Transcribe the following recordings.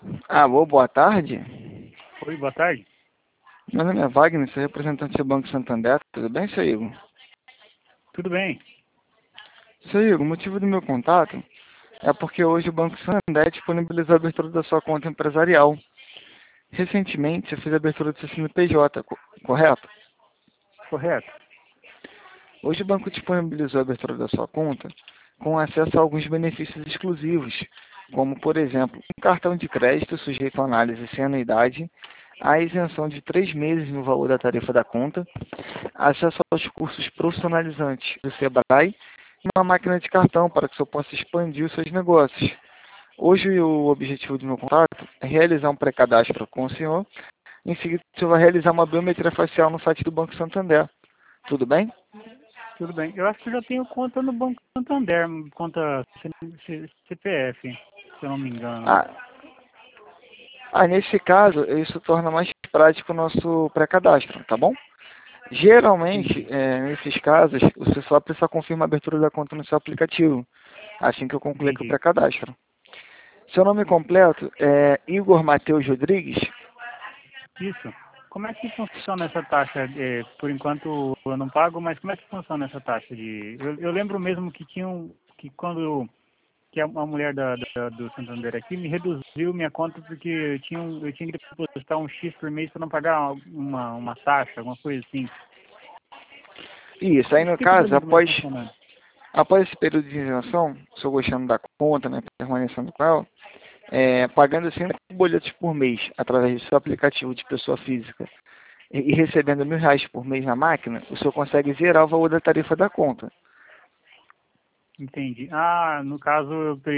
Alô, boa tarde. Oi, boa tarde. Meu nome é Wagner, sou representante do Banco Santander. Tudo bem, seu Igor? Tudo bem? Seu Igor, o motivo do meu contato é porque hoje o Banco Santander disponibilizou a abertura da sua conta empresarial. Recentemente, você fez a abertura do seu CNPJ, correto? Correto. Hoje o banco disponibilizou a abertura da sua conta com acesso a alguns benefícios exclusivos, como, por exemplo, um cartão de crédito sujeito a análise sem anuidade, a isenção de 3 meses no valor da tarifa da conta, acesso aos cursos profissionalizantes do Sebrae e uma máquina de cartão para que o senhor possa expandir os seus negócios. Hoje o objetivo do meu contato é realizar um pré-cadastro com o senhor. Em seguida, o senhor vai realizar uma biometria facial no site do Banco Santander. Tudo bem? Tudo bem. Eu acho que eu já tenho conta no Banco Santander, conta CPF, se eu não me engano. Ah, nesse caso, isso torna mais prático o nosso pré-cadastro, tá bom? Geralmente, Entendi. nesses casos, você só precisa confirmar a abertura da conta no seu aplicativo, assim que eu concluir com o Entendi. pré-cadastro. Seu nome completo é Igor Matheus Rodrigues? Isso. Como é que funciona essa taxa? Por enquanto eu não pago, mas como é que funciona essa taxa de? Eu lembro mesmo que que quando que a mulher do Santander aqui me reduziu minha conta porque eu tinha que depositar um X por mês para não pagar uma taxa, alguma coisa assim. Isso, aí no Explica para caso, mim como é que funciona. após esse período de isenção, se eu gostando da conta, né, permanecendo com ela, pagando 5 boletos por mês através do seu aplicativo de pessoa física e recebendo R$ 1.000 por mês na máquina, o senhor consegue zerar o valor da tarifa da conta. Entendi. Ah, no caso,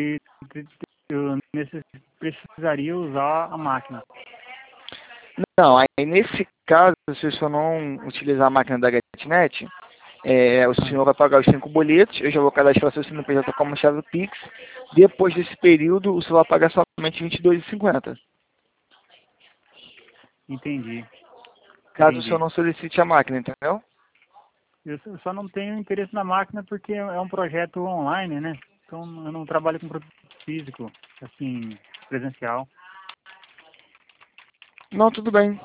precisaria usar a máquina. Não, aí nesse caso, se o senhor não utilizar a máquina da GetNet, o Ah, senhor vai pagar os 5 boletos, eu já vou cadastrar seu CNPJ como chave Pix. Depois desse período, o senhor vai pagar somente R$ 22,50. entendi, Caso o senhor entendi. não solicite a máquina, entendeu? Só não tenho interesse na máquina porque é um projeto online, né? Então eu não trabalho com produto físico, assim, presencial. Não, tudo bem.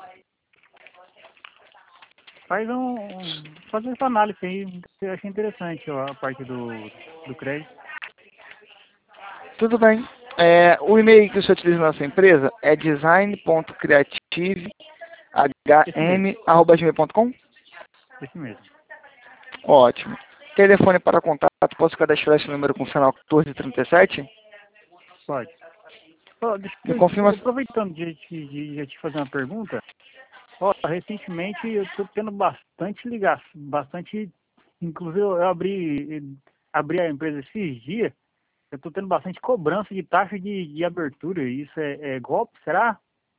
Faz essa análise aí, eu achei interessante ó, a parte do crédito. Tudo bem. O e-mail que o senhor utiliza na sua empresa é Esse mesmo, design.creative.hm@gmail.com? esse mesmo. Ótimo. Telefone para contato, posso cadastrar esse número com o final 1437? Pode. Ó, Me confirma. aproveitando de te fazer uma pergunta, ó, recentemente eu estou tendo bastante ligação, bastante, inclusive eu abri a empresa esses dias, eu estou tendo bastante cobrança de taxa de abertura. Isso é golpe, será?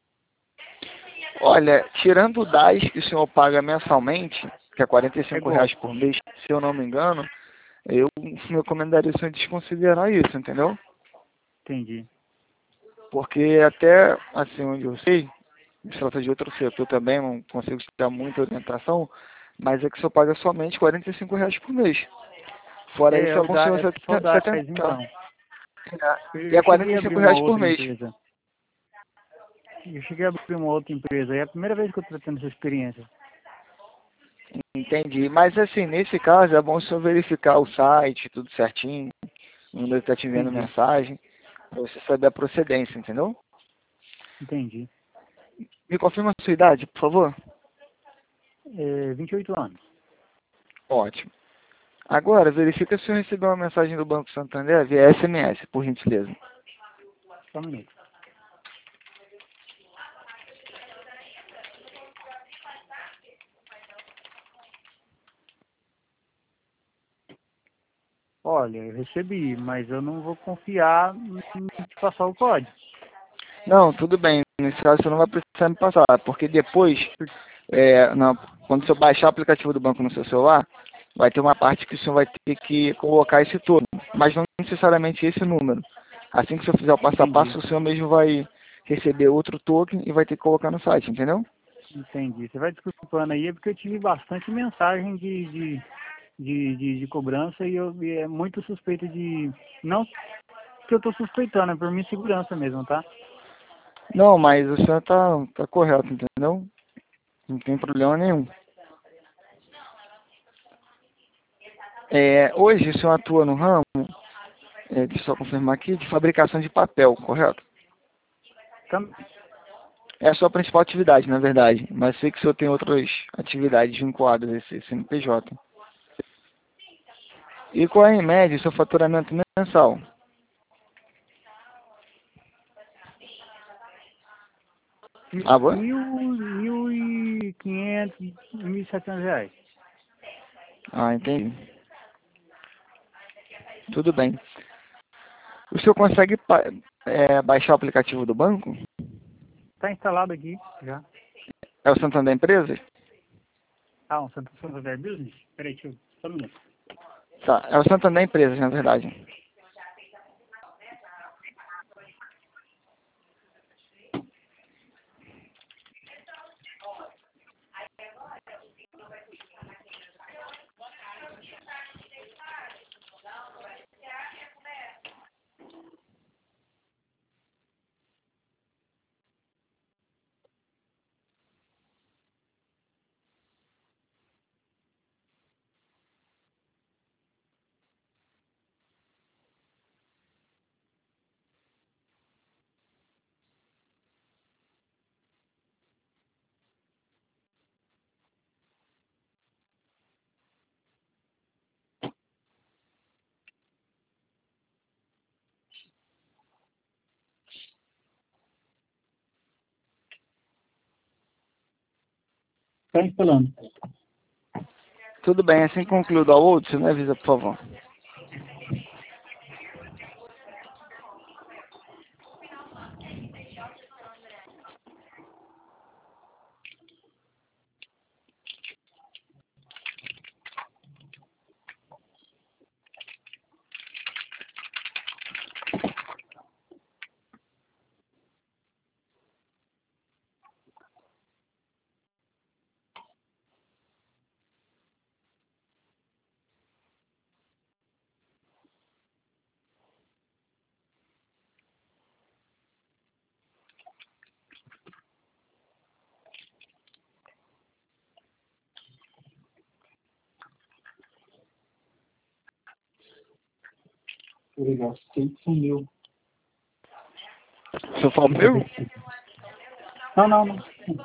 Olha, tirando o DAS que o senhor paga mensalmente, que é R$ É 45 golpe. por mês, se eu não me engano, eu me recomendaria o senhor desconsiderar isso, entendeu? Entendi. Porque até, assim, onde eu sei, se trata de outro setor também, não consigo te dar muita orientação, mas é que o senhor paga somente R$ 45 por mês. Fora isso, é como se É você só o se DAS, atentar. então. E é Eu quarenta cheguei e a abrir cinco uma reais por outra mês. empresa. Eu cheguei a abrir uma outra empresa. É a primeira vez que eu estou tendo essa experiência. Entendi. Mas assim, nesse caso, é bom o senhor verificar o site, tudo certinho, o número que está te enviando Entendi, mensagem, para você saber a procedência, entendeu? entendi. Me confirma a sua idade, por favor. 28 anos. Ótimo. Agora, verifica se o senhor recebeu uma mensagem do Banco Santander via SMS, por gentileza. Só um minuto. Olha, eu recebi, mas eu não vou confiar em te passar o código. Não, tudo bem. Nesse caso, você não vai precisar me passar, porque depois, quando você baixar o aplicativo do banco no seu celular, vai ter uma parte que o senhor vai ter que colocar esse turno, mas não necessariamente esse número. Assim que o senhor fizer o passo a Entendi, passo, o senhor mesmo vai receber outro token e vai ter que colocar no site, entendeu? entendi. Você vai desculpando aí, é porque eu tive bastante mensagem de cobrança e é muito suspeito de. Não que eu estou suspeitando, é por minha segurança mesmo, tá? Não, mas o senhor tá correto, entendeu? Não tem problema nenhum. Hoje o senhor atua no ramo, deixa eu só confirmar aqui, de fabricação de papel, correto? Tam- É a sua principal atividade, na verdade, mas sei que o senhor tem outras atividades vinculadas a esse CNPJ. E qual é, em média, o seu faturamento mensal? Ah, bom? 1.500, 1.700 reais. Ah, entendi. Tudo bem. O senhor consegue baixar o aplicativo do banco? Tá instalado aqui já. É o Santander Empresas? Ah, um Santander Business? Peraí, deixa eu... Só um minuto. Tá, é o Santander Empresas, na verdade. Tá instalando. Tudo bem, assim que concluir o download, você me avisa, por favor. Legal, tem sumiu. O senhor fala comigo? Não, não, não.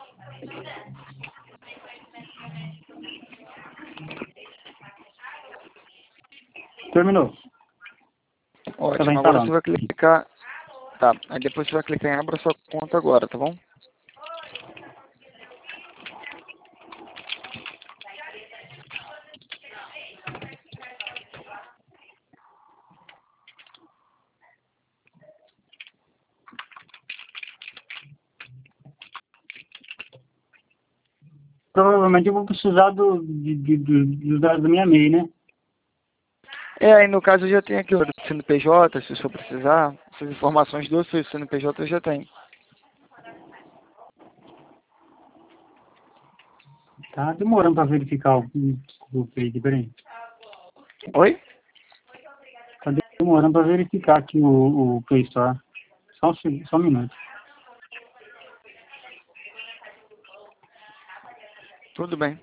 Terminou. Tá Ótimo, agora você instalando. vai clicar... Tá, aí depois você vai clicar em abra sua conta agora, tá bom? Provavelmente eu vou precisar dos dados da minha MEI, né? Aí no caso eu já tenho aqui o CNPJ, se o senhor precisar. Essas informações do seu CNPJ eu já tenho. Tá demorando para verificar o page, peraí. Oi? Tá demorando para verificar aqui o Play Store. Só um minuto. Tudo bem.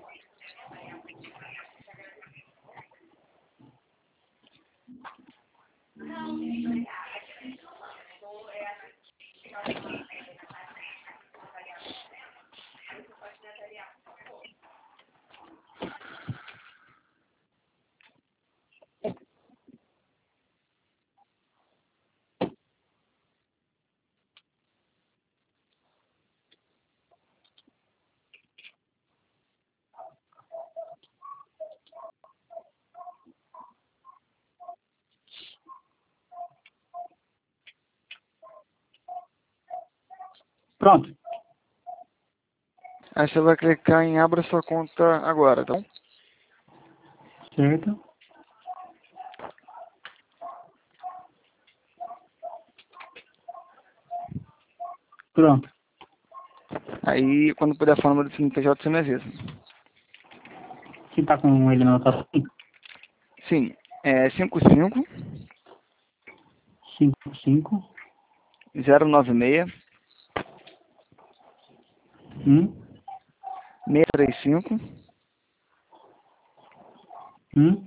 Pronto. Aí você vai clicar em abra sua conta agora, tá bom? Certo. Pronto. Aí quando puder falar o número do CNPJ você me avisa. Quem tá com ele não tá Sim, é 55 55 096 Hum? 635 Hum?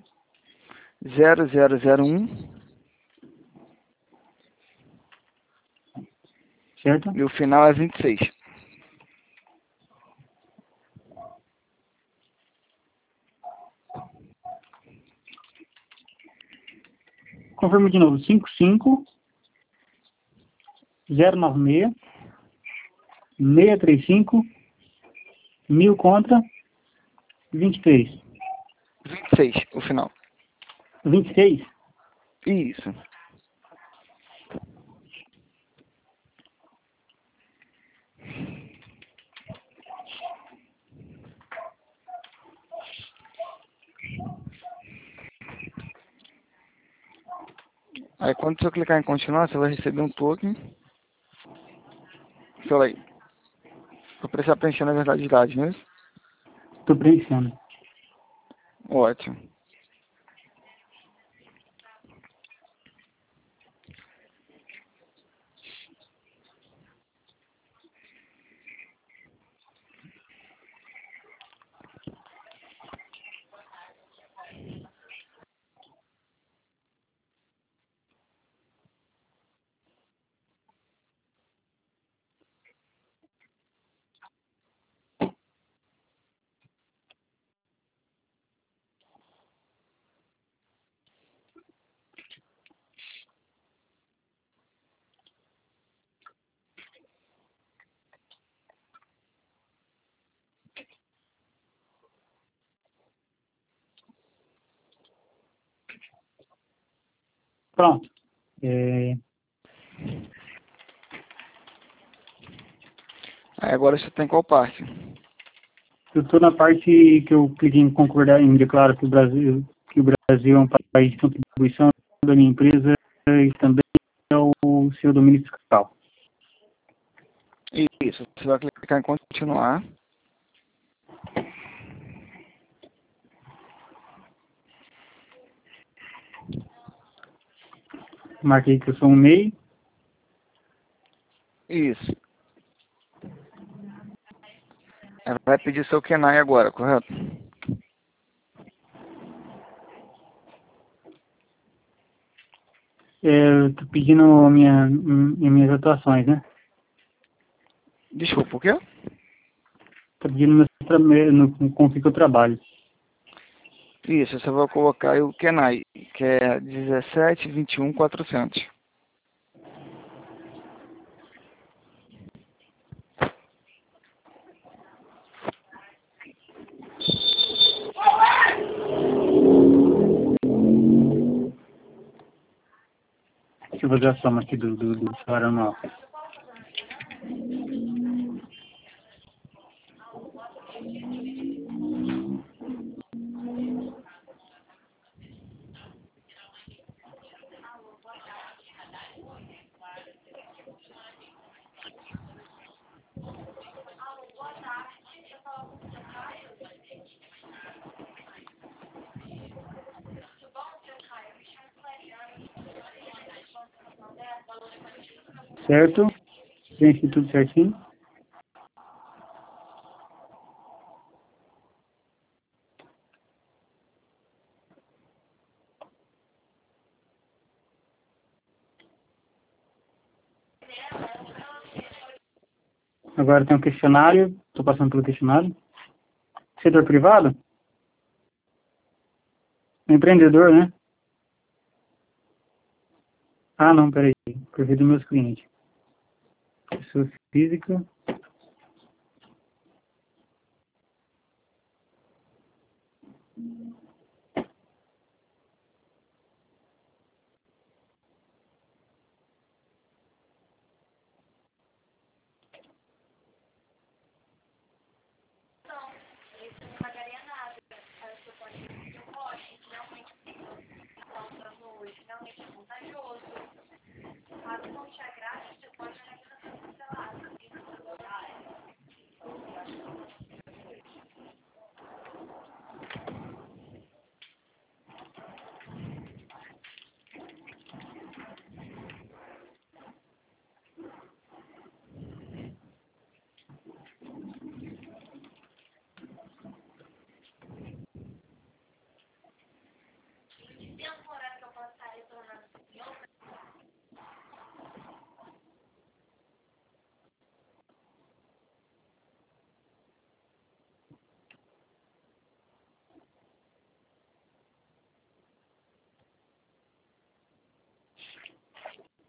0001 Certo? e o final é 26. Confirma de novo. 55096 635 1000 contra 23. 26, o final. 26? Isso. Aí quando você clicar em continuar, você vai receber um token. Fala aí. Vou precisar preencher na verdade os dados, não é isso? Estou preenchendo. Ótimo. Pronto. Aí agora você tem qual parte? Eu estou na parte que eu cliquei em concordar, em declarar que o Brasil é um país de contribuição da minha empresa e também é o seu domínio fiscal. Isso. Você vai clicar em continuar. Marquei que eu sou um MEI. Isso. Ela vai pedir seu KENAI agora, correto? Estou pedindo minhas atuações, né? Desculpa, o quê? Estou pedindo com o que eu trabalho. Isso, você vai colocar aí o KENAI, que é 17.21.400. Deixa eu fazer a soma aqui do salário anual. Certo? Preenchi tudo certinho. Agora tem um questionário. Estou passando pelo questionário. Setor privado? Empreendedor, né? Ah, não, peraí. Perfil dos meus clientes. Pessoa física.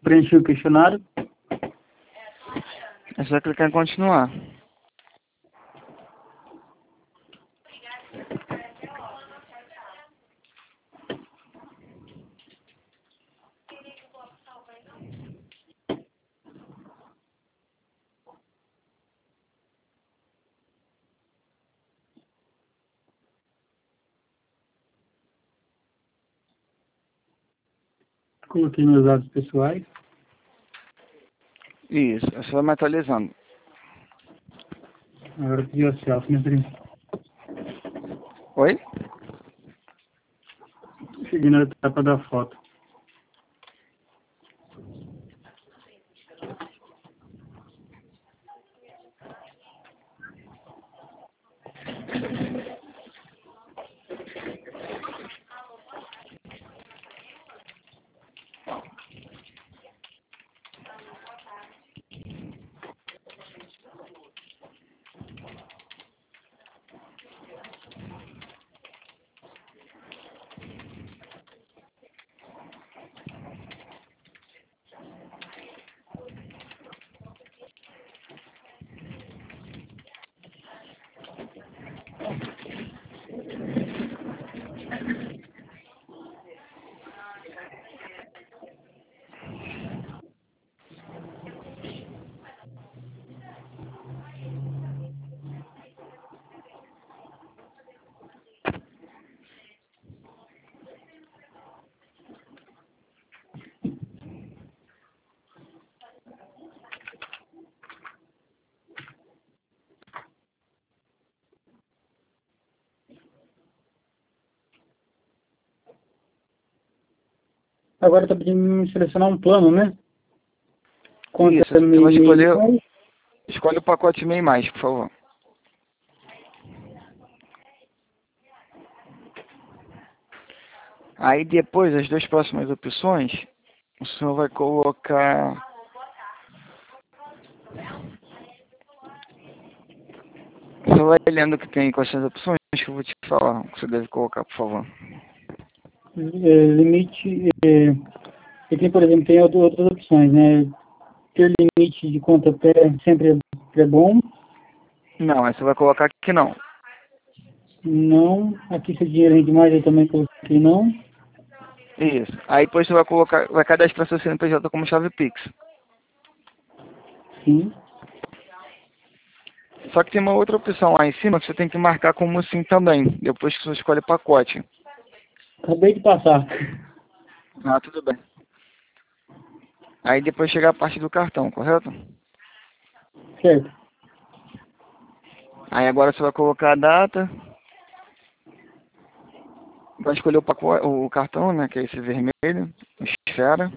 preenchi o questionário. É só clicar em continuar. Coloquei meus dados pessoais. Isso, você vai me atualizando. Agora pedi a selfie, né, primo? Oi? Cheguei na etapa da foto. Agora está pedindo me selecionar um plano, né? Isso, você vai escolher. Escolhe o pacote MEI mais, por favor. Aí depois, as duas próximas opções, o senhor vai colocar... Você vai lendo o que tem com essas opções que eu vou te falar, o que você deve colocar, por favor. Limite, aqui, por exemplo, tem outras opções, né? Ter limite de conta pé sempre é bom. Não, aí você vai colocar que não. Não. Aqui se o dinheiro rende mais, eu também coloquei não. Isso. Aí depois você vai colocar, vai cadastrar seu CNPJ como chave Pix. Sim. Só que tem uma outra opção lá em cima que você tem que marcar como sim também, depois que você escolhe pacote. Acabei de passar. Ah, tudo bem. Aí depois chega a parte do cartão, correto? Certo. Aí agora você vai colocar a data, vai escolher o pacote, o cartão, né, que é esse vermelho, esfera.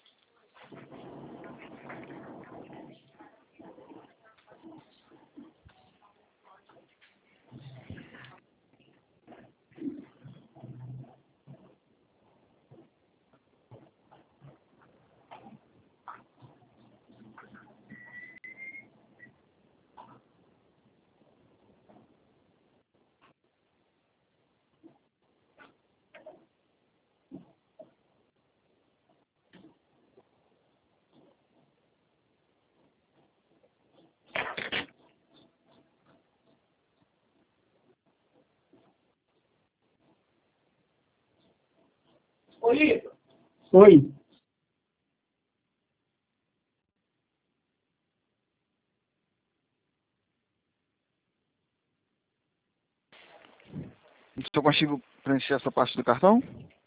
Oi. Se eu consigo preencher essa parte do cartão?